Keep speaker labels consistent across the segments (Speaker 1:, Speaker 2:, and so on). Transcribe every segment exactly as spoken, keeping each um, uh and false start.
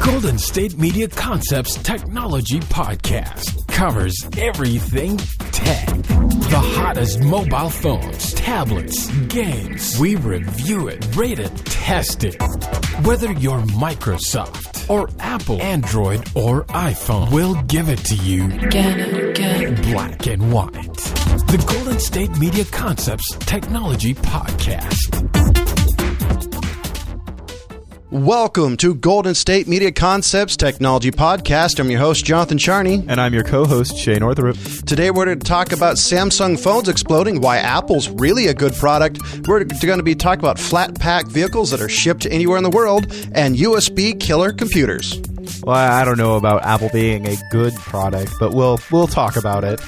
Speaker 1: Golden State Media Concepts Technology Podcast covers everything tech. The hottest mobile phones, tablets, games. We review it, rate it, test it. Whether you're Microsoft or Apple, Android or iPhone, we'll give it to you
Speaker 2: again and again,
Speaker 1: black and white. The Golden State Media Concepts Technology Podcast.
Speaker 3: Welcome to Golden State Media Concepts Technology Podcast. I'm your host, Jonathan Charney.
Speaker 4: And I'm your co-host, Shay Northrup.
Speaker 3: Today we're going to talk about Samsung phones exploding, why Apple's really a good product. We're going to be talking about flat pack vehicles that are shipped anywhere in the world, and U S B killer computers.
Speaker 4: Well, I don't know about Apple being a good product, but we'll we'll talk about it.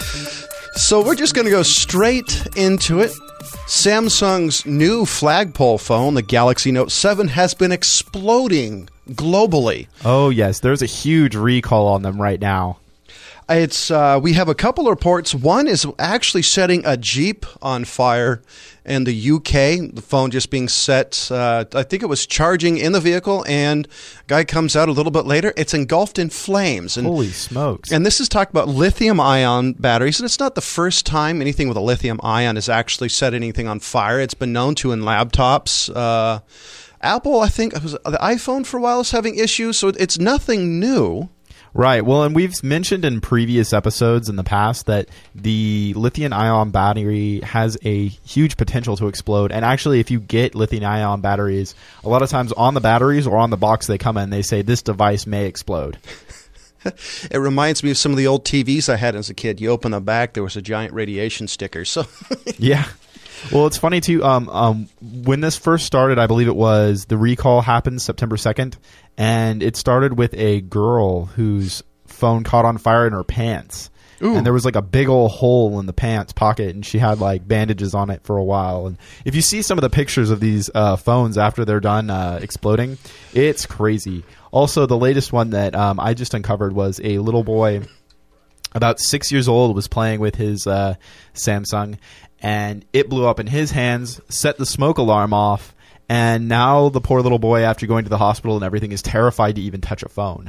Speaker 3: So we're just going to go straight into it. Samsung's new flagpole phone, the Galaxy Note seven, has been exploding globally.
Speaker 4: Oh, yes. There's a huge recall on them right now.
Speaker 3: It's uh, we have a couple of reports. One is actually setting a Jeep on fire in the U K. The phone just being set, uh, I think it was charging in the vehicle, and a guy comes out a little bit later. It's engulfed in flames. And,
Speaker 4: Holy smokes.
Speaker 3: And this is talking about lithium-ion batteries, and it's not the first time anything with a lithium-ion has actually set anything on fire. It's been known to in laptops. Uh, Apple, I think, was the iPhone for a while is having issues, so it's nothing new.
Speaker 4: Right. Well, and we've mentioned in previous episodes in the past that the lithium-ion battery has a huge potential to explode. And actually, if you get lithium-ion batteries, a lot of times on the batteries or on the box they come in, they say this device may explode.
Speaker 3: It reminds me of some of the old T Vs I had as a kid. You open the back, there was a giant radiation sticker. So,
Speaker 4: yeah. Well, it's funny, too. Um, um, when this first started, I believe it was the recall happened September second, and it started with a girl whose phone caught on fire in her pants. Ooh. And there was like a big old hole in the pants pocket, and she had like bandages on it for a while. And if you see some of the pictures of these uh, phones after they're done uh, exploding, it's crazy. Also, the latest one that um, I just uncovered was a little boy about six years old was playing with his uh, Samsung, and it blew up in his hands, set the smoke alarm off, and now the poor little boy, after going to the hospital and everything, is terrified to even touch a phone.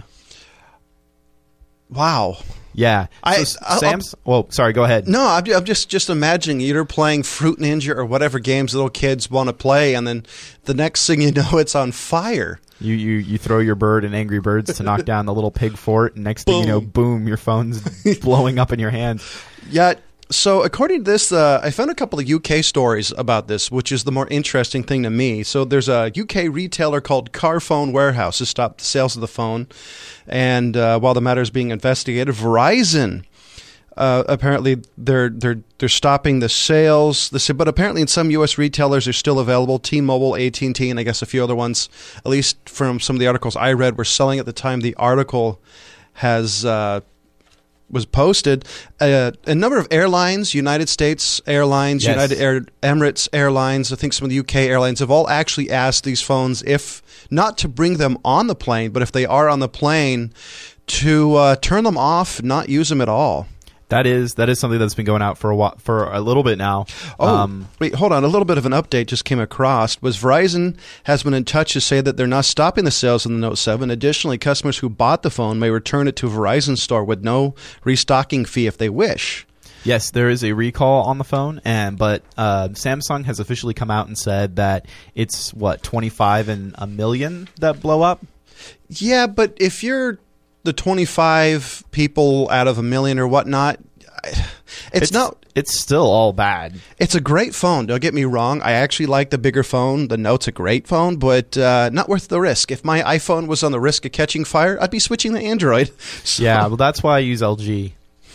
Speaker 3: Wow.
Speaker 4: Yeah.
Speaker 3: I,
Speaker 4: so, Sam's, well, sorry, go ahead.
Speaker 3: No, I'm, I'm just, just imagining you're playing Fruit Ninja or whatever games little kids want to play, and then the next thing you know, it's on fire.
Speaker 4: You, you you throw your bird in Angry Birds to knock down the little pig fort, and next thing you know, boom, your phone's blowing up in your hands.
Speaker 3: Yeah. So according to this, uh, I found a couple of U K stories about this, which is the more interesting thing to me. So there's a U K retailer called Carphone Warehouse has stopped the sales of the phone. And uh, while the matter is being investigated, Verizon, uh, apparently they're they're they're stopping the sales. But apparently in some U S retailers, they're still available. T-Mobile, A T and T, and I guess a few other ones, at least from some of the articles I read, were selling at the time the article has uh was posted. Uh, a number of airlines, United States Airlines,
Speaker 4: yes.
Speaker 3: United Air, Emirates Airlines, I think some of the U K airlines have all actually asked these phones, if not to bring them on the plane, but if they are on the plane, to uh, turn them off, not use them at all.
Speaker 4: That is that is something that's been going out for a while, for a little bit now.
Speaker 3: Oh,
Speaker 4: um,
Speaker 3: wait, hold on. A little bit of an update just came across. Was Verizon has been in touch to say that they're not stopping the sales of the Note seven. Additionally, customers who bought the phone may return it to a Verizon store with no restocking fee if they wish.
Speaker 4: Yes, there is a recall on the phone, and but uh, Samsung has officially come out and said that it's, what, twenty-five in a million that blow up?
Speaker 3: Yeah, but if you're the twenty-five people out of a million or whatnot, it's,
Speaker 4: it's
Speaker 3: not...
Speaker 4: It's still all bad.
Speaker 3: It's a great phone. Don't get me wrong. I actually like the bigger phone. The Note's a great phone, but uh, not worth the risk. If my iPhone was on the risk of catching fire, I'd be switching to Android. So.
Speaker 4: Yeah, well, that's why I use L G.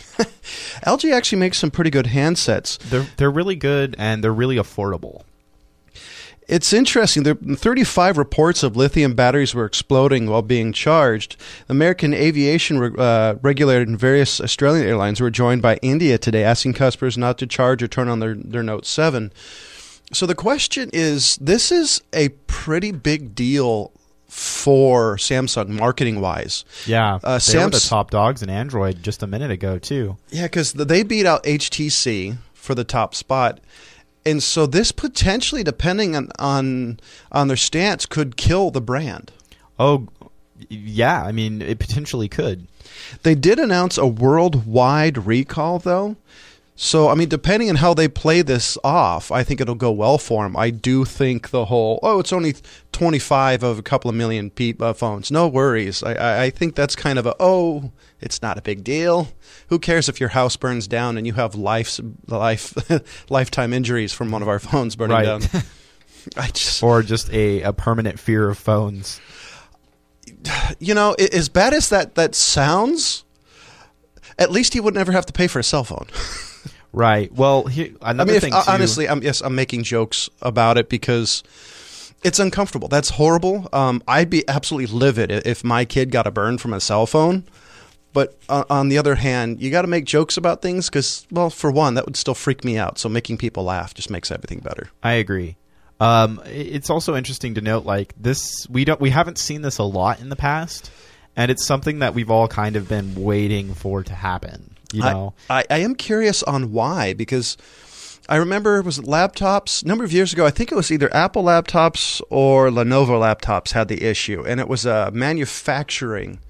Speaker 3: L G actually makes some pretty good handsets.
Speaker 4: They're they're really good, and they're really affordable.
Speaker 3: It's interesting. There are thirty-five reports of lithium batteries were exploding while being charged. The American aviation uh, regulator and various Australian airlines were joined by India today, asking customers not to charge or turn on their, their Note seven. So the question is, this is a pretty big deal for Samsung marketing-wise.
Speaker 4: Yeah,
Speaker 3: uh,
Speaker 4: they
Speaker 3: Samsung,
Speaker 4: were the top dogs in Android just a minute ago, too.
Speaker 3: Yeah, because they beat out H T C for the top spot. And so this potentially, depending on, on on their stance, could kill the brand.
Speaker 4: Oh, yeah, I mean, it potentially could.
Speaker 3: They did announce a worldwide recall, though. So, I mean, depending on how they play this off, I think it'll go well for them. I do think the whole, oh, it's only twenty-five of a couple of million pe- uh, phones. No worries. I, I, I think that's kind of a, oh, it's not a big deal. Who cares if your house burns down and you have life's, life, lifetime injuries from one of our phones burning
Speaker 4: right.
Speaker 3: down? I just,
Speaker 4: or just a, a permanent fear of phones.
Speaker 3: You know, as bad as that, that sounds, at least he would never have to pay for a cell phone.
Speaker 4: Right. Well, here, another
Speaker 3: I mean, if,
Speaker 4: thing too,
Speaker 3: honestly, I'm, yes, I'm making jokes about it because it's uncomfortable. That's horrible. Um, I'd be absolutely livid if my kid got a burn from a cell phone. But uh, on the other hand, you got to make jokes about things because, well, for one, that would still freak me out. So making people laugh just makes everything better.
Speaker 4: I agree. Um, it's also interesting to note, like this, we don't, we haven't seen this a lot in the past, and it's something that we've all kind of been waiting for to happen. You know,
Speaker 3: I, I, I am curious on why, because I remember, was it laptops? A number of years ago, I think it was either Apple laptops or Lenovo laptops had the issue, and it was a manufacturing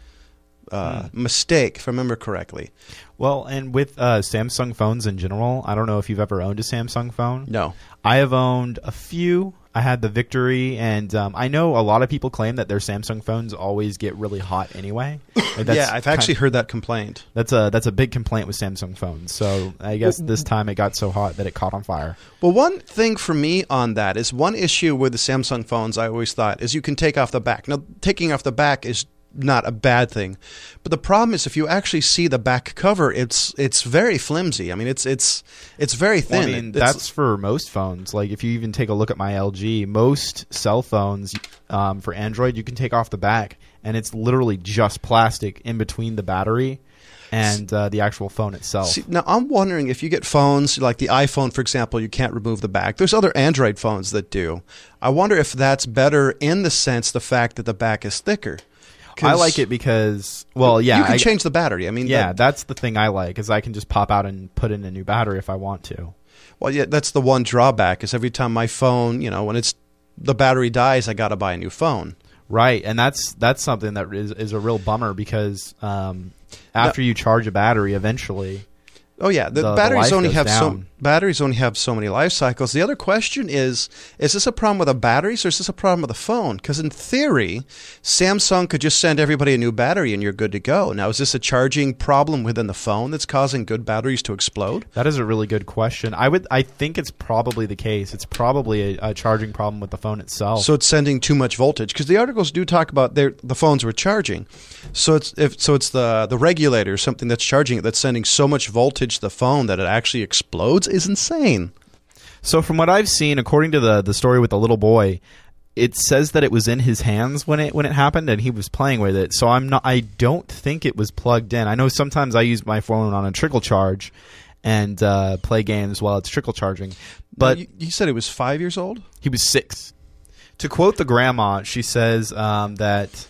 Speaker 3: uh, mm. mistake, if I remember correctly.
Speaker 4: Well, and with uh, Samsung phones in general, I don't know if you've ever owned a Samsung phone.
Speaker 3: No.
Speaker 4: I have owned a few. I had the Victory, and um, I know a lot of people claim that their Samsung phones always get really hot anyway. Like that's
Speaker 3: yeah, I've actually
Speaker 4: kind of,
Speaker 3: heard that complaint.
Speaker 4: That's a that's a big complaint with Samsung phones. So I guess this time it got so hot that it caught on fire.
Speaker 3: Well, one thing for me on that is one issue with the Samsung phones I always thought is you can take off the back. Now, taking off the back is not a bad thing, but the problem is if you actually see the back cover, it's it's very flimsy. I mean, it's it's it's very thin.
Speaker 4: Well, I mean,
Speaker 3: it's,
Speaker 4: that's for most phones. Like if you even take a look at my L G, most cell phones um, for Android, you can take off the back, and it's literally just plastic in between the battery and uh, the actual phone itself.
Speaker 3: See, now, I'm wondering if you get phones like the iPhone, for example, you can't remove the back. There's other Android phones that do. I wonder if that's better in the sense the fact that the back is thicker.
Speaker 4: I like it because, well, yeah.
Speaker 3: You can
Speaker 4: I,
Speaker 3: change the battery. I mean,
Speaker 4: yeah,
Speaker 3: that,
Speaker 4: that's the thing I like is I can just pop out and put in a new battery if I want to.
Speaker 3: Well, yeah, that's the one drawback is every time my phone, you know, when it's the battery dies, I got to buy a new phone.
Speaker 4: Right, and that's that's something that is, is a real bummer because um, after now, you charge a battery, eventually.
Speaker 3: Oh yeah, the,
Speaker 4: the
Speaker 3: batteries
Speaker 4: the
Speaker 3: only have
Speaker 4: down.
Speaker 3: so batteries only have so many life cycles. The other question is: is this a problem with the batteries, or is this a problem with the phone? Because in theory, Samsung could just send everybody a new battery and you're good to go. Now, is this a charging problem within the phone that's causing good batteries to explode?
Speaker 4: That is a really good question. I would, I think it's probably the case. It's probably a, a charging problem with the phone itself.
Speaker 3: So it's sending too much voltage because the articles do talk about their the phones were charging. So it's if so it's the the regulator, something that's charging it, that's sending so much voltage to the phone that it actually explodes is insane.
Speaker 4: So from what I've seen, according to the the story with the little boy, it says that it was in his hands when it when it happened and he was playing with it. So I'm not I don't think it was plugged in. I know sometimes I use my phone on a trickle charge and uh, play games while it's trickle charging. But
Speaker 3: you, you said it was five years old?
Speaker 4: He was six. To quote the grandma, she says um, that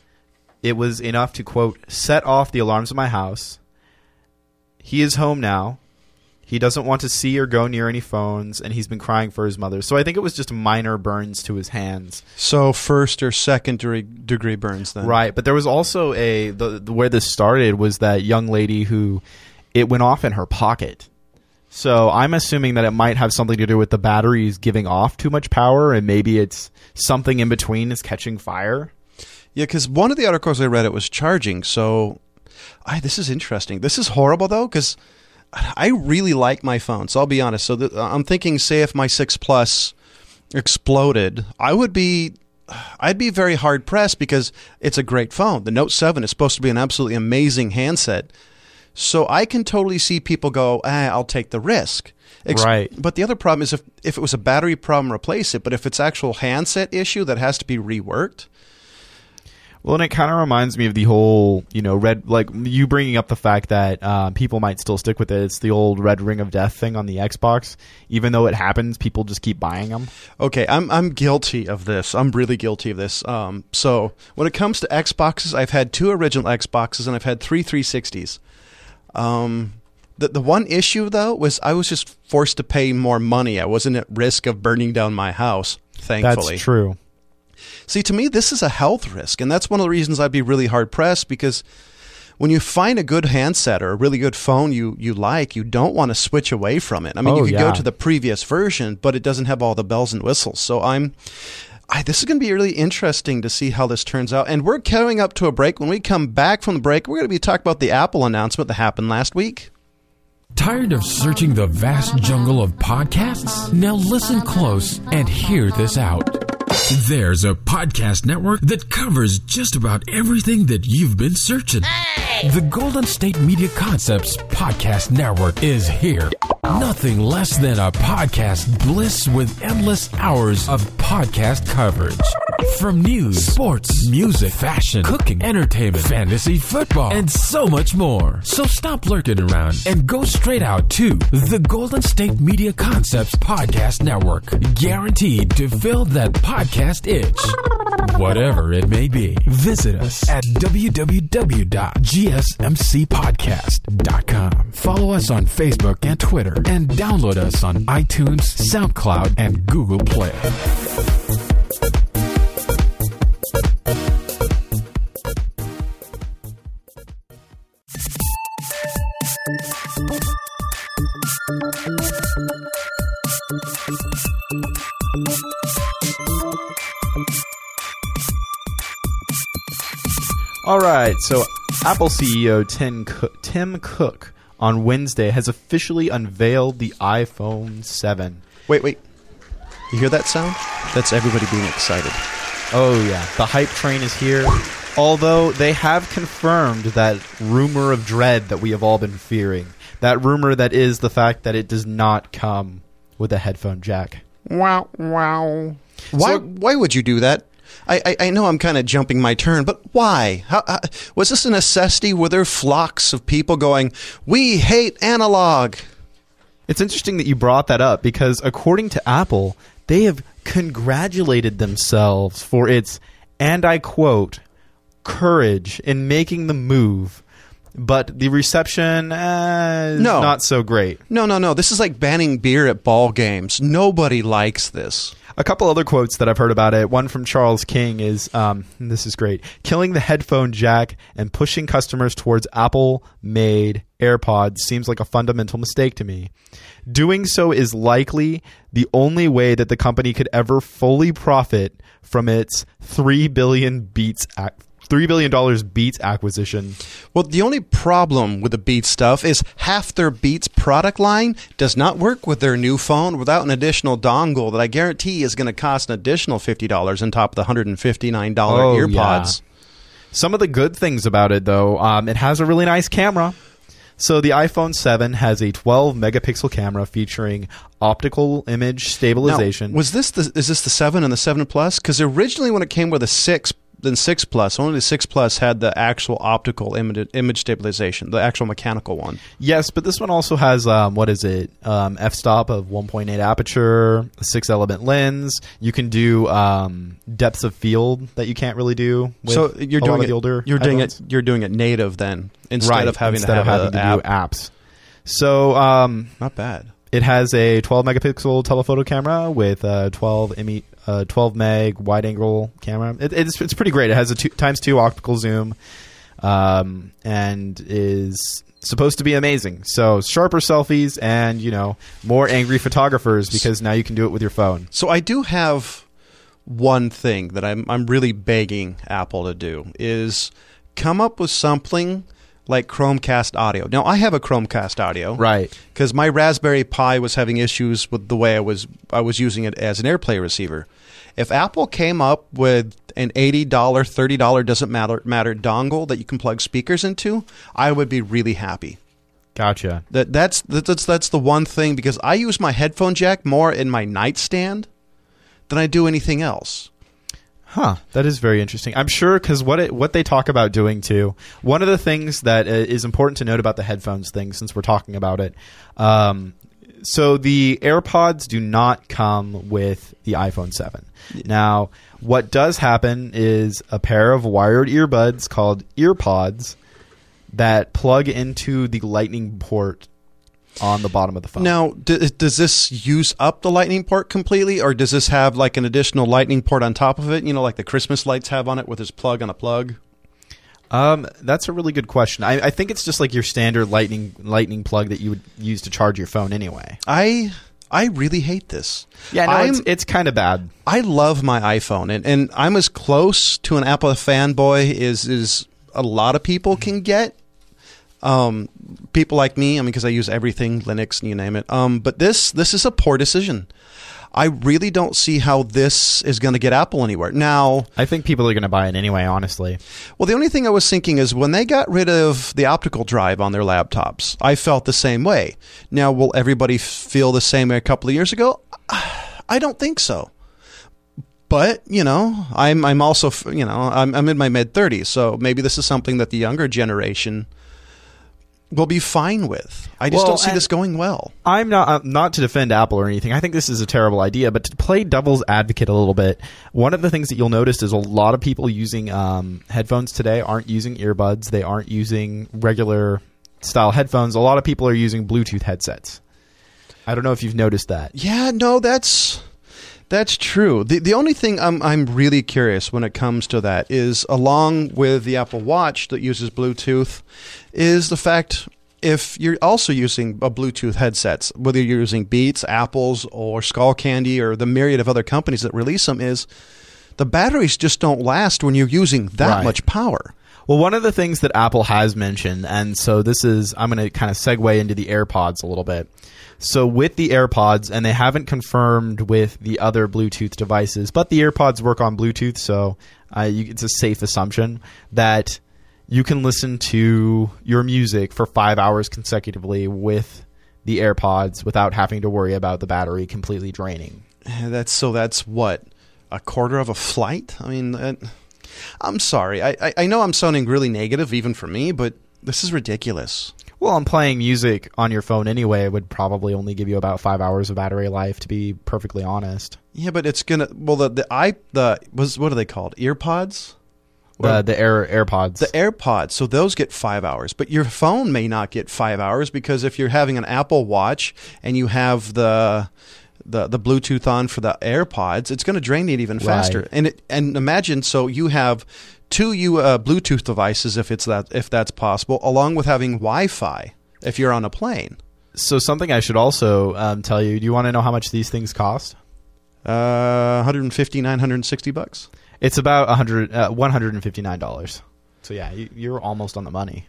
Speaker 4: it was enough to, quote, set off the alarms of my house. He is home now. He doesn't want to see or go near any phones, and he's been crying for his mother. So I think it was just minor burns to his hands.
Speaker 3: So first or second degree, degree burns then.
Speaker 4: Right, but there was also a the, the where this started was that young lady who it went off in her pocket. So I'm assuming that it might have something to do with the batteries giving off too much power, and maybe it's something in between is catching fire.
Speaker 3: Yeah, because one of the articles I read, it was charging. So I, this is interesting. This is horrible, though, because I really like my phone. So I'll be honest. So the, I'm thinking, say, if my six Plus exploded, I would be, I'd be very hard pressed because it's a great phone. The Note seven is supposed to be an absolutely amazing handset. So I can totally see people go, ah, I'll take the risk. Ex-
Speaker 4: right.
Speaker 3: But the other problem is if, if it was a battery problem, replace it. But if it's actual handset issue that has to be reworked.
Speaker 4: Well, and it kind of reminds me of the whole, you know, red, like you bringing up the fact that uh, people might still stick with it. It's the old red ring of death thing on the Xbox. Even though it happens, people just keep buying them.
Speaker 3: Okay, I'm I'm guilty of this. I'm really guilty of this. Um, so when it comes to Xboxes, I've had two original Xboxes and I've had three three sixties. Um, the the one issue though was I was just forced to pay more money. I wasn't at risk of burning down my house. Thankfully,
Speaker 4: that's true.
Speaker 3: See, to me, this is a health risk, and that's one of the reasons I'd be really hard-pressed, because when you find a good handset or a really good phone you, you like, you don't want to switch away from it. I mean,
Speaker 4: Oh,
Speaker 3: you could
Speaker 4: yeah.
Speaker 3: go to the previous version, but it doesn't have all the bells and whistles. So I'm, I, this is going to be really interesting to see how this turns out. And we're coming up to a break. When we come back from the break, we're going to be talking about the Apple announcement that happened last week.
Speaker 1: Tired of searching the vast jungle of podcasts? Now listen close and hear this out. There's a podcast network that covers just about everything that you've been searching. Hey! The Golden State Media Concepts Podcast Network is here. Nothing less than a podcast bliss with endless hours of podcast coverage. From news, sports, music, fashion, cooking, entertainment, fantasy, football, and so much more. So stop lurking around and go straight out to the Golden State Media Concepts Podcast Network. Guaranteed to fill that podcast itch. Whatever it may be. Visit us at w w w dot g s m c podcast dot com. Follow us on Facebook and Twitter, and download us on iTunes, SoundCloud, and Google Play.
Speaker 4: All right, so Apple C E O Tim Cook, Tim Cook on Wednesday has officially unveiled the iPhone seven.
Speaker 3: Wait, wait. You hear that sound? That's everybody being excited.
Speaker 4: Oh, yeah. The hype train is here. Although they have confirmed that rumor of dread that we have all been fearing. That rumor that is the fact that it does not come with a headphone jack.
Speaker 3: Wow, wow. Why,
Speaker 4: So-
Speaker 3: why would you do that? I, I, I know I'm kind of jumping my turn, but why? How, how, was this a necessity? Were there flocks of people going, we hate analog?
Speaker 4: It's interesting that you brought that up because according to Apple, they have congratulated themselves for its, and I quote, courage in making the move. But the reception uh, is
Speaker 3: No.
Speaker 4: not so great.
Speaker 3: No, no, no. This is like banning beer at ball games. Nobody likes this.
Speaker 4: A couple other quotes that I've heard about it. One from Charles King is, um, this is great, killing the headphone jack and pushing customers towards Apple-made AirPods seems like a fundamental mistake to me. Doing so is likely the only way that the company could ever fully profit from its three billion Beats ac- three billion dollars Beats acquisition.
Speaker 3: Well, the only problem with the Beats stuff is half their Beats product line does not work with their new phone without an additional dongle that I guarantee is going to cost an additional fifty dollars on top of the one hundred fifty-nine dollars
Speaker 4: Oh,
Speaker 3: earpods.
Speaker 4: yeah. Some of the good things about it, though, um, it has a really nice camera. So the iPhone seven has a twelve megapixel camera featuring optical image stabilization.
Speaker 3: Now, was this the, is this the seven and the seven Plus? Because originally when it came with a six, then six Plus, only the six Plus had the actual optical image, image stabilization, the actual mechanical one.
Speaker 4: Yes, but this one also has, um, what is it, um, f-stop of one point eight aperture, a six-element lens. You can do um, depths of field that you can't really do with
Speaker 3: So you're
Speaker 4: a
Speaker 3: doing
Speaker 4: lot of
Speaker 3: it.
Speaker 4: the older
Speaker 3: You're doing
Speaker 4: iPhones.
Speaker 3: it. You're doing it native then, instead
Speaker 4: Right,
Speaker 3: of having
Speaker 4: instead
Speaker 3: to
Speaker 4: of
Speaker 3: have
Speaker 4: having
Speaker 3: an
Speaker 4: to
Speaker 3: app.
Speaker 4: do apps. So um,
Speaker 3: Not bad.
Speaker 4: it has a twelve megapixel telephoto camera with a twelve emi- uh, twelve meg wide angle camera. It, it's it's pretty great. It has a two, times two optical zoom, um, and is supposed to be amazing. So sharper selfies and you know more angry photographers because now you can do it with your phone.
Speaker 3: So I do have one thing that I'm I'm really begging Apple to do is come up with something like Chromecast audio. Now I have a Chromecast audio,
Speaker 4: Right.
Speaker 3: Because my Raspberry Pi was having issues with the way I was I was using it as an AirPlay receiver. If Apple came up with an eighty dollars, thirty dollars doesn't matter matter dongle that you can plug speakers into, I would be really happy.
Speaker 4: Gotcha.
Speaker 3: That that's that's that's the one thing, because I use my headphone jack more in my nightstand than I do anything else.
Speaker 4: Huh. That is very interesting. I'm sure because what it, what they talk about doing too. One of the things that uh, is important to note about the headphones thing, since we're talking about it. Um, so the AirPods do not come with the iPhone seven. Now, what does happen is a pair of wired earbuds called EarPods that plug into the Lightning port on the bottom of the phone.
Speaker 3: Now, d- does this use up the Lightning port completely, or does this have like an additional Lightning port on top of it? You know, like the Christmas lights have on it with this plug on a plug?
Speaker 4: Um, that's a really good question. I, I think it's just like your standard lightning lightning plug that you would use to charge your phone anyway.
Speaker 3: I I really hate this.
Speaker 4: Yeah, no,
Speaker 3: I'm,
Speaker 4: it's, it's kind of bad.
Speaker 3: I love my iPhone, and, and I'm as close to an Apple fanboy as, as a lot of people can get. Um, people like me, I mean, because I use everything, Linux, you name it. Um, but this this is a poor decision. I really don't see how this is going to get Apple anywhere. Now,
Speaker 4: I think people are going to buy it anyway, honestly.
Speaker 3: well, the only thing I was thinking is when they got rid of the optical drive on their laptops, I felt the same way. Now, will everybody feel the same way a couple of years ago? I don't think so. But, you know, I'm I'm also, you know, I'm, I'm in my mid thirties, so maybe this is something that the younger generation will be fine with. I just
Speaker 4: Well,
Speaker 3: don't see
Speaker 4: and-
Speaker 3: this going well.
Speaker 4: I'm not uh, not to defend Apple or anything. I think this is a terrible idea, but to play devil's advocate a little bit, one of the things that you'll notice is a lot of people using um, headphones today aren't using earbuds. They aren't using regular style headphones. A lot of people are using Bluetooth headsets. I don't know if you've noticed that.
Speaker 3: Yeah, no, that's that's true. The the only thing I'm I'm really curious when it comes to that is, along with the Apple Watch that uses Bluetooth, is the fact if you're also using a Bluetooth headsets, whether you're using Beats, Apples, or Skullcandy, or the myriad of other companies that release them, is the batteries just don't last when you're using that
Speaker 4: Right.
Speaker 3: much power.
Speaker 4: Well, one of the things that Apple has mentioned, and so this is, I'm going to kind of segue into the AirPods a little bit. So with the AirPods, and they haven't confirmed with the other Bluetooth devices, but the AirPods work on Bluetooth, so uh, you, it's a safe assumption that you can listen to your music for five hours consecutively with the AirPods without having to worry about the battery completely draining.
Speaker 3: That's so. That's what, a quarter of a flight. I mean, that, I'm sorry. I, I I know I'm sounding really negative even for me, but this is ridiculous.
Speaker 4: Well, I'm playing music on your phone anyway. It would probably only give you about five hours of battery life, to be perfectly honest.
Speaker 3: Yeah, but it's gonna. Well, the the i the was what are they called? Earpods.
Speaker 4: The the Air AirPods.
Speaker 3: The AirPods, so those get five hours, but your phone may not get five hours because if you're having an Apple Watch and you have the the, the Bluetooth on for the AirPods, it's going to drain it even faster.
Speaker 4: Right.
Speaker 3: And it, and imagine, so you have two you uh, Bluetooth devices if it's that if that's possible, along with having Wi-Fi if you're on a plane.
Speaker 4: So something I should also um, tell you. Do you want to know how much these things cost?
Speaker 3: Uh, one hundred fifty, nine hundred sixty bucks.
Speaker 4: It's about one hundred, uh, one hundred fifty-nine dollars. So yeah, you, you're almost on the money.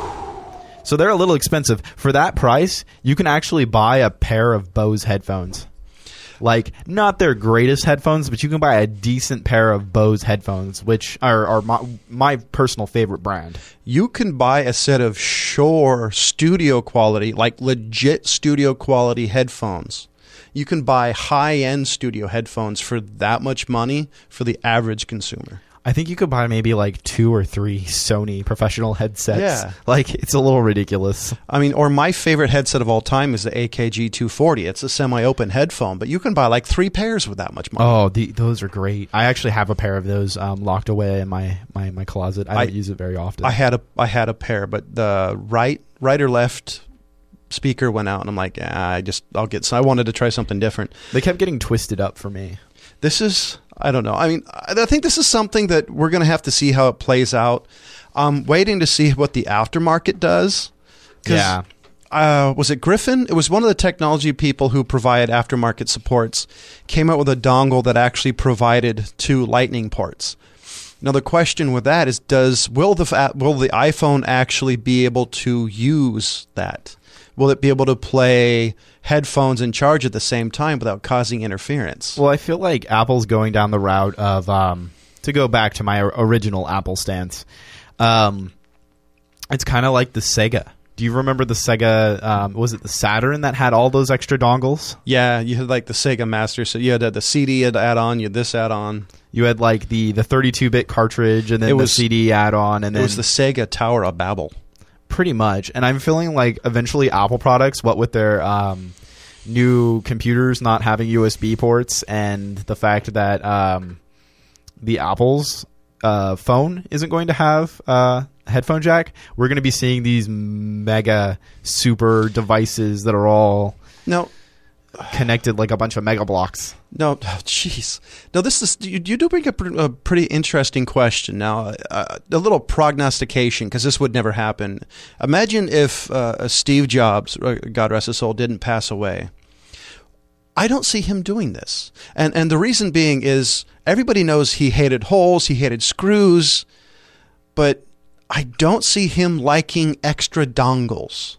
Speaker 4: So they're a little expensive. For that price, you can actually buy a pair of Bose headphones. Like, not their greatest headphones, but you can buy a decent pair of Bose headphones, which are, are my, my personal favorite brand.
Speaker 3: You can buy a set of Shure studio quality, like legit studio quality headphones. You can buy high-end studio headphones for that much money for the average consumer.
Speaker 4: I think you could buy maybe like two or three Sony professional headsets.
Speaker 3: Yeah.
Speaker 4: Like, it's a little ridiculous.
Speaker 3: I mean, or my favorite headset of all time is the A K G two forty. It's a semi-open headphone, but you can buy like three pairs with that much money.
Speaker 4: Oh, the, those are great. I actually have a pair of those um, locked away in my, my, my closet. I don't
Speaker 3: I-
Speaker 4: use it very often.
Speaker 3: I had a I had a pair, but the right right or left speaker went out, and I'm like, ah, I just I'll get. So I wanted to try something different.
Speaker 4: They kept getting twisted up for me.
Speaker 3: This is, I don't know. I mean, I I think this is something that we're going to have to see how it plays out. I'm waiting to see what the aftermarket does. 'Cause,
Speaker 4: Yeah.
Speaker 3: Uh, was it Griffin? It was one of the technology people who provide aftermarket supports, came out with a dongle that actually provided two Lightning ports. Now the question with that is, does will the fa- will the iPhone actually be able to use that? Will it be able to play headphones and charge at the same time without causing interference?
Speaker 4: Well, I feel like Apple's going down the route of, um, to go back to my original Apple stance, um, it's kind of like the Sega. Do you remember the Sega, um, was it the Saturn that had all those extra dongles?
Speaker 3: Yeah, you had like the Sega Master, so you had uh, the C D add-on, you had this add-on.
Speaker 4: You had like the the thirty-two bit cartridge and then
Speaker 3: It was-
Speaker 4: the C D add-on, and
Speaker 3: It
Speaker 4: then
Speaker 3: was the Sega Tower of Babel.
Speaker 4: pretty much. And I'm feeling like eventually Apple products, what with their um, new computers not having U S B ports and the fact that um, the Apple's uh, phone isn't going to have uh, headphone jack, we're going to be seeing these mega super devices that are all
Speaker 3: No.
Speaker 4: connected like a bunch of mega blocks.
Speaker 3: No, jeez. No, this is you, you do bring up a pretty interesting question. Now, uh, a little prognostication, because this would never happen. Imagine if uh, Steve Jobs, God rest his soul, didn't pass away. I don't see him doing this, and and the reason being is everybody knows he hated holes, he hated screws, but I don't see him liking extra dongles.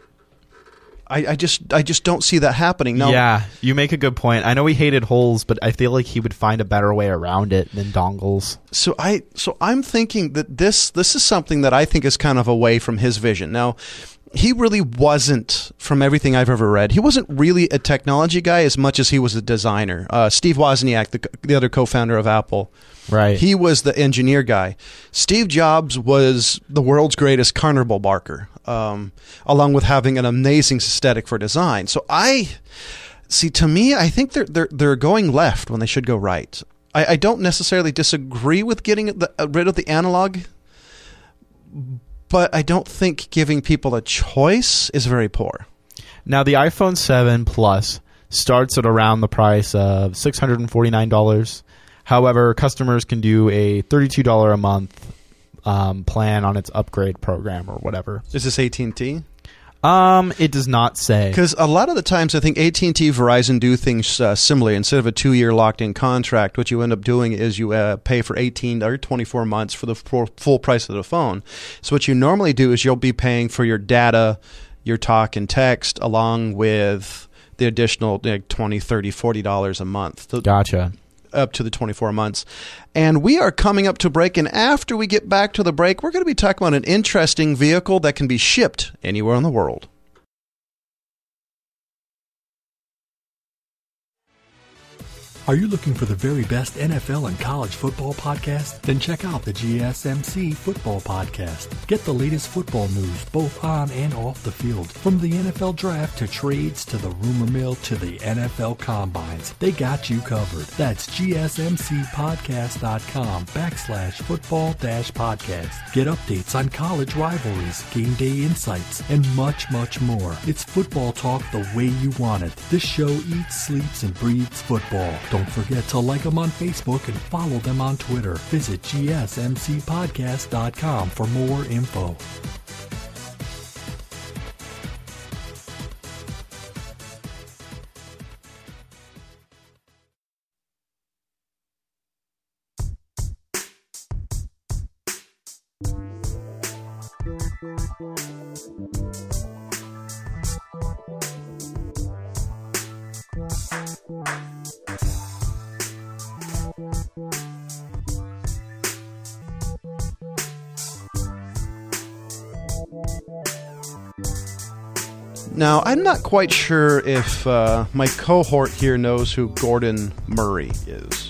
Speaker 3: I, I just I just don't see that happening. No.
Speaker 4: Yeah, you make a good point. I know he hated holes, but I feel like he would find a better way around it than dongles.
Speaker 3: So I so I'm thinking that this this is something that I think is kind of away from his vision. Now, he really wasn't, from everything I've ever read, he wasn't really a technology guy as much as he was a designer. Uh, Steve Wozniak, the, the other co-founder of Apple,
Speaker 4: right?
Speaker 3: He was the engineer guy. Steve Jobs was the world's greatest carnival barker, um, along with having an amazing aesthetic for design. So I see. To me, I think they're they're they're going left when they should go right. I, I don't necessarily disagree with getting the, uh, rid of the analog, but I don't think giving people a choice is very poor.
Speaker 4: Now, the iPhone seven Plus starts at around the price of six hundred forty-nine dollars. However, customers can do a thirty-two dollars a month um, plan on its upgrade program or whatever.
Speaker 3: Is this A T and T?
Speaker 4: Um, it does not say.
Speaker 3: Because a lot of the times I think A T and T, Verizon do things uh, similarly. Instead of a two-year locked-in contract, what you end up doing is you uh, pay for eighteen or twenty-four months for the full, full price of the phone. So what you normally do is you'll be paying for your data, your talk and text, along with the additional like, twenty, thirty, forty dollars a month. So,
Speaker 4: gotcha.
Speaker 3: Up to the twenty-four months. And we are coming up to break, and after we get back to the break, we're going to be talking about an interesting vehicle that can be shipped anywhere in the world.
Speaker 2: Are you looking for the very best N F L and college football podcast? Then check out the G S M C Football Podcast. Get the latest football news both on and off the field. From the N F L Draft to trades to the rumor mill to the N F L Combines, they got you covered. That's gsmcpodcast.com backslash football dash podcast. Get updates on college rivalries, game day insights, and much, much more. It's football talk the way you want it. This show eats, sleeps, and breathes football. Don't forget to like them on Facebook and follow them on Twitter. Visit g s m c podcast dot com for more info.
Speaker 3: Now, I'm not quite sure if uh, my cohort here knows who Gordon Murray is.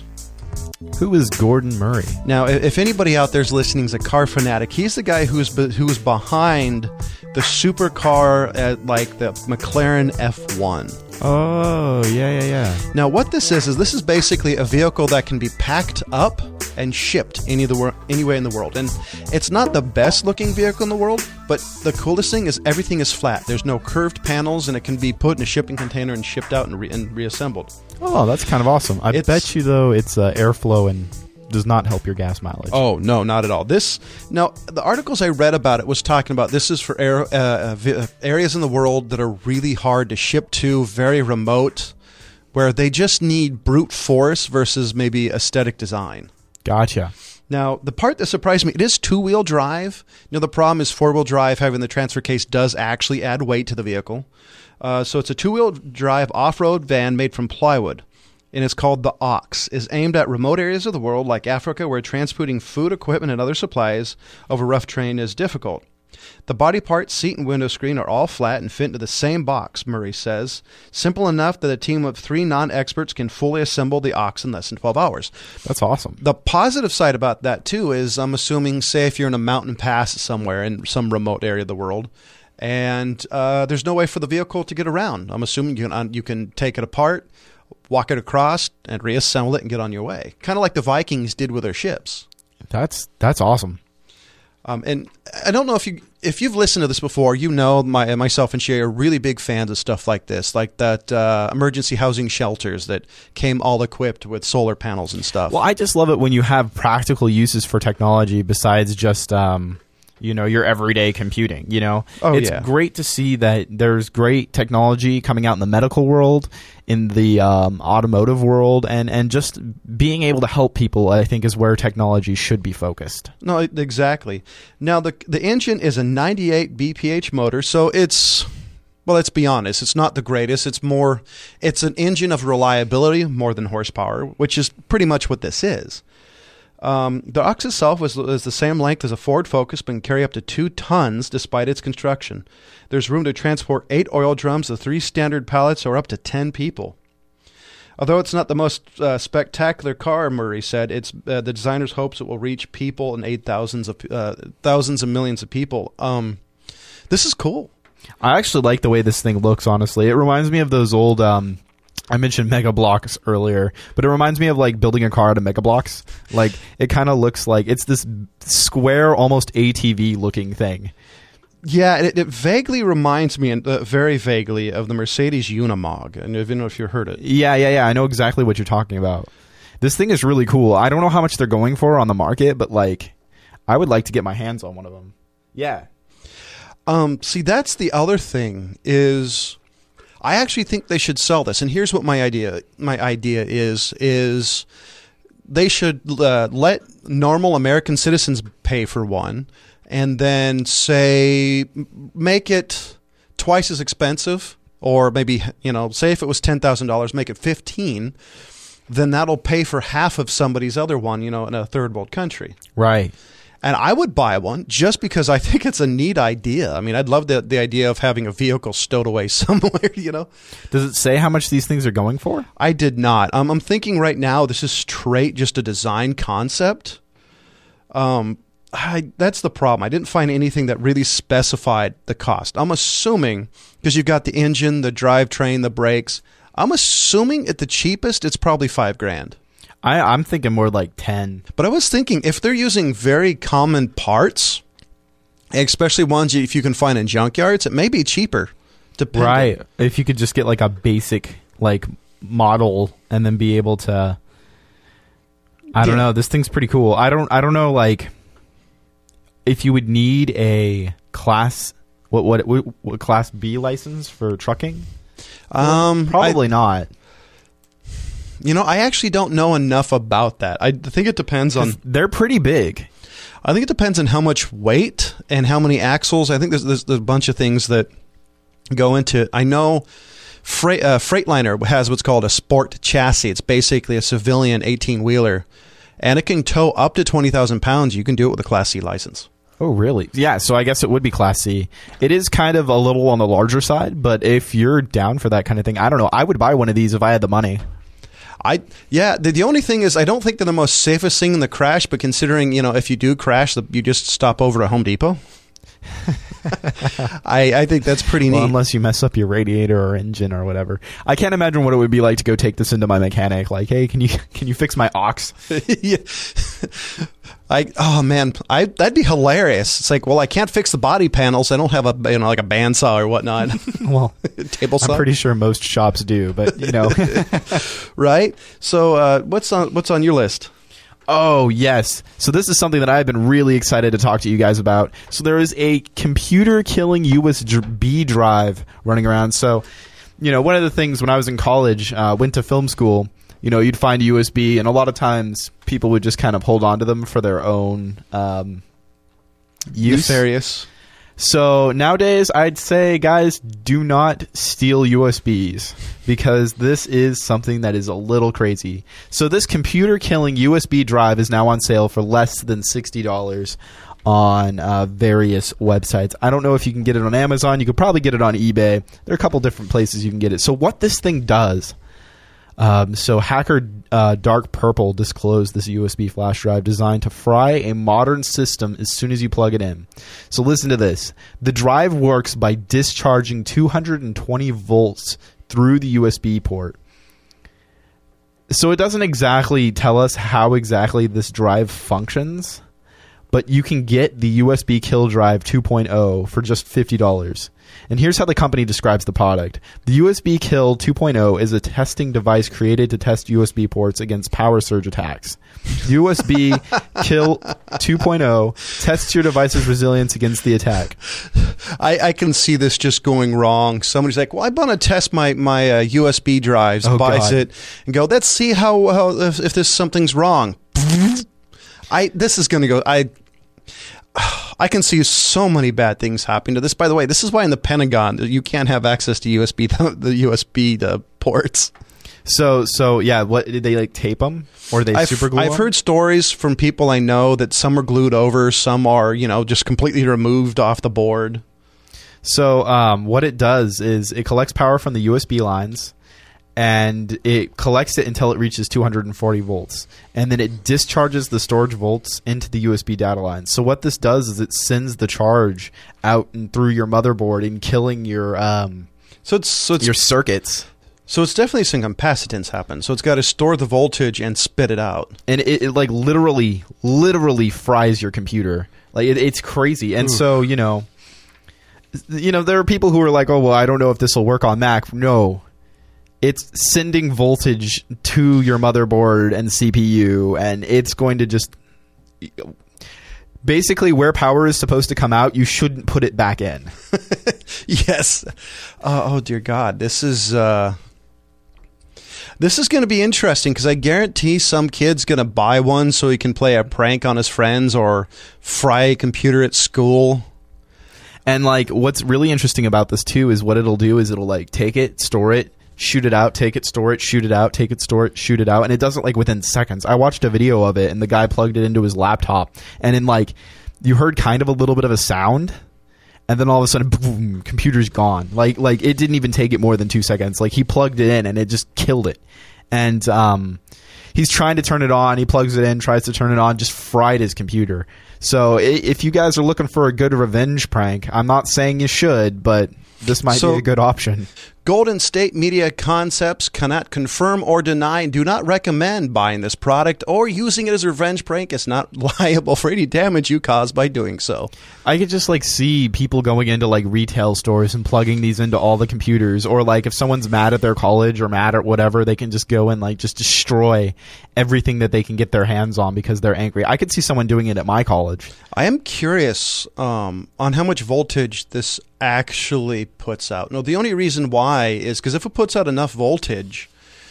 Speaker 4: Who is Gordon Murray?
Speaker 3: Now, if anybody out there's listening is a car fanatic, he's the guy who's be- who's behind the supercar at like the McLaren F one.
Speaker 4: Oh, yeah, yeah, yeah.
Speaker 3: Now, what this is is this is basically a vehicle that can be packed up and shipped any of the wor- anywhere in the world. And it's not the best looking vehicle in the world, but the coolest thing is everything is flat. There's no curved panels, and it can be put in a shipping container and shipped out and, re- and reassembled.
Speaker 4: Oh, that's kind of awesome. I
Speaker 3: It's-
Speaker 4: bet you, though, it's uh, airflow and does not help your gas mileage.
Speaker 3: Oh, no, not at all. This now, the articles I read about it was talking about this is for air, uh, uh, areas in the world that are really hard to ship to, very remote, where they just need brute force versus maybe aesthetic design.
Speaker 4: Gotcha.
Speaker 3: Now, the part that surprised me, it is two-wheel drive. You know, the problem is four-wheel drive, having the transfer case does actually add weight to the vehicle. Uh, so it's a two-wheel drive off-road van made from plywood, and it's called the Ox. It's aimed at remote areas of the world like Africa where transporting food, equipment, and other supplies over rough terrain is difficult. The body parts, seat, and window screen are all flat and fit into the same box, Murray says. Simple enough that a team of three non-experts can fully assemble the Ox in less than twelve hours.
Speaker 4: That's awesome.
Speaker 3: The positive side about that, too, is I'm assuming, say, if you're in a mountain pass somewhere in some remote area of the world, and uh, there's no way for the vehicle to get around. I'm assuming you can, you can take it apart, walk it across, and reassemble it and get on your way. Kind of like the Vikings did with their ships.
Speaker 4: That's that's awesome.
Speaker 3: Um, and I don't know if you if you've listened to this before, you know my myself and Shay are really big fans of stuff like this, like that uh, emergency housing shelters that came all equipped with solar panels and stuff.
Speaker 4: Well, I just love it when you have practical uses for technology besides just um, you know, your everyday computing. You know,
Speaker 3: oh,
Speaker 4: it's
Speaker 3: yeah.
Speaker 4: great to see that there's great technology coming out in the medical world, in the um, automotive world, and, and just being able to help people, I think, is where technology should be focused.
Speaker 3: No, exactly. Now, the the engine is a ninety-eight B P H motor, so it's, well, let's be honest, it's not the greatest. It's more, it's an engine of reliability more than horsepower, which is pretty much what this is. Um, the Ox itself was, is the same length as a Ford Focus, but can carry up to two tons despite its construction. There's room to transport eight oil drums, the three standard pallets, or up to ten people. Although it's not the most uh, spectacular car, Murray said, it's uh, the designer's hopes it will reach people and aid thousands of uh, thousands and millions of people. Um, this is cool.
Speaker 4: I actually like the way this thing looks, honestly. It reminds me of those old... Um I mentioned Mega Bloks earlier, but it reminds me of like building a car out of Mega Bloks. Like it kind of looks like it's this square, almost A T V looking thing.
Speaker 3: Yeah, it, it vaguely reminds me, uh, very vaguely, of the Mercedes Unimog. And I don't know if you heard it.
Speaker 4: Yeah, yeah, yeah. I know exactly what you're talking about. This thing is really cool. I don't know how much they're going for on the market, but like, I would like to get my hands on one of them. Yeah.
Speaker 3: Um. See, that's the other thing is... I actually think they should sell this, and here's what my idea my idea is: is they should uh, let normal American citizens pay for one, and then say make it twice as expensive, or maybe you know, say if it was ten thousand dollars, make it fifteen. Then that'll pay for half of somebody's other one, you know, in a third world country.
Speaker 4: Right.
Speaker 3: And I would buy one just because I think it's a neat idea. I mean, I'd love the the idea of having a vehicle stowed away somewhere, you know.
Speaker 4: Does it say how much these things are going for?
Speaker 3: I did not. Um, I'm thinking right now this is straight just a design concept. Um, I, that's the problem. I didn't find anything that really specified the cost. I'm assuming, because you've got the engine, the drivetrain, the brakes, I'm assuming at the cheapest it's probably five grand.
Speaker 4: I, I'm thinking more like ten.
Speaker 3: But I was thinking if they're using very common parts, especially ones you, if you can find in junkyards, it may be cheaper. Depending.
Speaker 4: Right. If you could just get like a basic like model and then be able to, I don't
Speaker 3: Yeah.
Speaker 4: know. This thing's pretty cool. I don't. I don't know. Like, if you would need a class, what what what, what class B license for trucking?
Speaker 3: Um,
Speaker 4: Probably
Speaker 3: I,
Speaker 4: not.
Speaker 3: You know, I actually don't know enough about that. I think it depends on.
Speaker 4: They're pretty big.
Speaker 3: I think it depends on how much weight and how many axles. I think there's there's, there's a bunch of things that go into it. I know Freight, uh, Freightliner has what's called a sport chassis. It's basically a civilian eighteen-wheeler, and it can tow up to twenty thousand pounds. You can do it with a Class C license.
Speaker 4: Oh, really? Yeah, so I guess it would be Class C. It is kind of a little on the larger side, but if you're down for that kind of thing, I don't know. I would buy one of these if I had the money.
Speaker 3: I yeah. The, the only thing is, I don't think they're the most safest thing in the crash. But considering, you know, if you do crash, the, you just stop over to Home Depot. I I think that's pretty neat.
Speaker 4: Well, unless you mess up your radiator or engine or whatever. I can't imagine what it would be like to go take this into my mechanic. Like, hey, can you can you fix my aux?
Speaker 3: yeah. I oh man, I that'd be hilarious. It's like, well, I can't fix the body panels. I don't have a you know like a bandsaw or whatnot.
Speaker 4: Well,
Speaker 3: table saw.
Speaker 4: I'm pretty sure most shops do, but you know,
Speaker 3: right? So, uh, what's on what's on your list?
Speaker 4: Oh, yes. So this is something that I've been really excited to talk to you guys about. So there is a computer-killing U S B drive running around. So, you know, one of the things when I was in college, uh, went to film school, you know, you'd find a U S B, and a lot of times people would just kind of hold on to them for their own um, use.
Speaker 3: Nefarious.
Speaker 4: So nowadays, I'd say, guys, do not steal U S Bs because this is something that is a little crazy. So this computer-killing U S B drive is now on sale for less than sixty dollars on uh, various websites. I don't know if you can get it on Amazon. You could probably get it on eBay. There are a couple different places you can get it. So what this thing does... Um, so hacker uh, Dark Purple disclosed this U S B flash drive designed to fry a modern system as soon as you plug it in. So listen to this. The drive works by discharging two hundred twenty volts through the U S B port. So it doesn't exactly tell us how exactly this drive functions, but you can get the U S B Kill Drive two point oh for just fifty dollars. And here's how the company describes the product. The U S B Kill two point oh is a testing device created to test U S B ports against power surge attacks. U S B Kill two point oh tests your device's resilience against the attack.
Speaker 3: I, I can see this just going wrong. Somebody's like, well, I want to test my, my uh, U S B drives,
Speaker 4: Oh,
Speaker 3: buys
Speaker 4: God.
Speaker 3: it, and go, let's see how, how if, if this something's wrong. I This is going to go... I. I can see so many bad things happening to this. By the way, this is why in the Pentagon you can't have access to U S B the U S B uh, ports.
Speaker 4: So, so yeah, what did they like tape them or they
Speaker 3: I've,
Speaker 4: super glue
Speaker 3: I've
Speaker 4: them?
Speaker 3: heard stories from people I know that some are glued over, some are, you know, just completely removed off the board.
Speaker 4: So, um, what it does is it collects power from the U S B lines, and it collects it until it reaches two hundred forty volts, and then it discharges the storage volts into the U S B data line. So what this does is it sends the charge out and through your motherboard and killing your um,
Speaker 3: So it's so it's
Speaker 4: your circuits.
Speaker 3: so it's definitely some capacitance happen. So it's got to store the voltage and spit it out.
Speaker 4: And it, it like literally, literally fries your computer. Like it, it's crazy. And
Speaker 3: Ooh.
Speaker 4: so you know, you know, there are people who are like, "Oh, well, I don't know if this will work on Mac." No, it's sending voltage to your motherboard and C P U, and it's going to just basically where power is supposed to come out. You shouldn't put it back in.
Speaker 3: Yes. Uh, oh dear God, this is uh, this is going to be interesting because I guarantee some kid's going to buy one so he can play a prank on his friends or fry a computer at school.
Speaker 4: And like, what's really interesting about this too is what it'll do is it'll like take it, store it, shoot it out, take it, store it, shoot it out, take it, store it, shoot it out. And it does it like within seconds. I watched a video of it and the guy plugged it into his laptop, and in like, you heard kind of a little bit of a sound, and then all of a sudden, boom, computer's gone. Like, like it didn't even take it more than two seconds. Like he plugged it in and it just killed it. And, um, he's trying to turn it on. He plugs it in, tries to turn it on, just fried his computer. So if you guys are looking for a good revenge prank, I'm not saying you should, but this might
Speaker 3: So-
Speaker 4: be a good option.
Speaker 3: Golden State Media Concepts cannot confirm or deny and do not recommend buying this product or using it as a revenge prank. It's not liable for any damage you cause by doing so.
Speaker 4: I could just like see people going into like retail stores and plugging these into all the computers, or like if someone's mad at their college or mad at whatever, they can just go and like just destroy everything that they can get their hands on because they're angry. I could see someone doing it at my college.
Speaker 3: I am curious um, on how much voltage this actually puts out. No, the only reason why is because if it puts out enough voltage,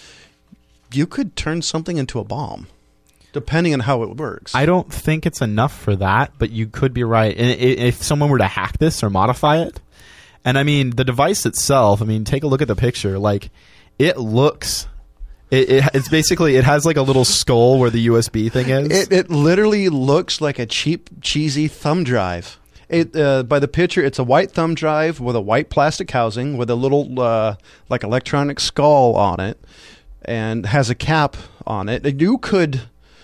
Speaker 3: you could turn something into a bomb, depending on how it works.
Speaker 4: I don't think it's enough for that, but you could be right. And i- if someone were to hack this or modify it, and I mean the device itself, I mean take a look at the picture. Like it looks, it, it it's basically it has like a little skull where the U S B thing is.
Speaker 3: It, it literally looks like a cheap, cheesy thumb drive. It uh, by the picture, it's a white thumb drive with a white plastic housing with a little uh, like electronic skull on it, and has a cap on it. You could,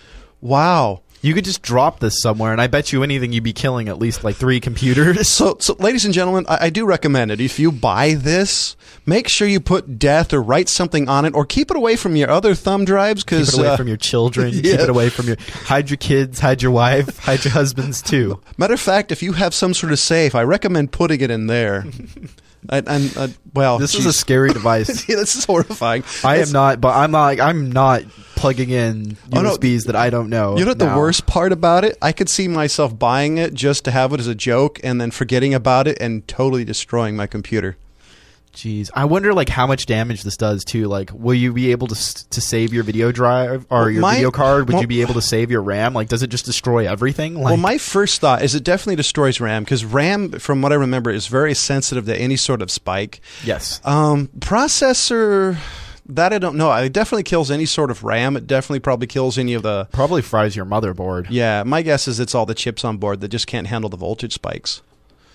Speaker 3: wow.
Speaker 4: You could just drop this somewhere, and I bet you anything you'd be killing at least like three computers.
Speaker 3: So, so ladies and gentlemen, I, I do recommend it. If you buy this, make sure you put death or write something on it, or keep it away from your other thumb drives.
Speaker 4: Keep
Speaker 3: Because
Speaker 4: it away
Speaker 3: uh,
Speaker 4: from your children.
Speaker 3: yeah.
Speaker 4: Keep it away from your. Hide your kids. Hide your wife. Hide your husbands too.
Speaker 3: matter of fact, if you have some sort of safe, I recommend putting it in there. and, and uh, well,
Speaker 4: This is a
Speaker 3: geez.
Speaker 4: scary device.
Speaker 3: Yeah, this is horrifying.
Speaker 4: I
Speaker 3: It's-
Speaker 4: am not, but I'm not. I'm not plugging in
Speaker 3: Oh, no.
Speaker 4: U S Bs that I don't know.
Speaker 3: You know what the
Speaker 4: now.
Speaker 3: worst part about it? I could see myself buying it just to have it as a joke and then forgetting about it and totally destroying my computer.
Speaker 4: Jeez, I wonder like how much damage this does too. Like, will you be able to s- to save your video drive or
Speaker 3: Well,
Speaker 4: your
Speaker 3: my-
Speaker 4: video card? Would
Speaker 3: well-
Speaker 4: you be able to save your RAM? Like, does it just destroy everything? Like,
Speaker 3: Well, my first thought is it definitely destroys RAM because RAM, from what I remember, is very sensitive to any sort of spike.
Speaker 4: yes.
Speaker 3: Um, processor, that I don't know. It definitely kills any sort of RAM. It definitely probably kills any of the...
Speaker 4: Probably fries your motherboard.
Speaker 3: Yeah, my guess is it's all the chips on board that just can't handle the voltage spikes.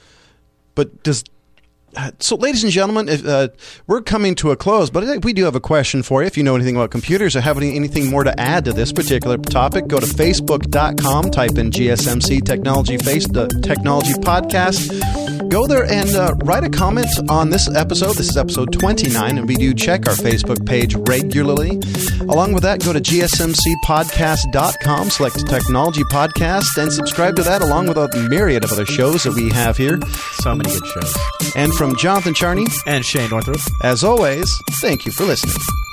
Speaker 3: But does... So, ladies and gentlemen, if, uh, we're coming to a close, but I think we do have a question for you. If you know anything about computers or have any, anything more to add to this particular topic, go to facebook dot com, type in G S M C Technology Face the Technology Podcast. Go there and uh, write a comment on this episode. This is episode twenty-nine, and we do check our Facebook page regularly. Along with that, go to G S M C podcast dot com, select Technology Podcast, and subscribe to that along with a myriad of other shows that we have here.
Speaker 4: So many good shows.
Speaker 3: And from Jonathan Charney
Speaker 4: and Shane Northrup,
Speaker 3: as always, thank you for listening.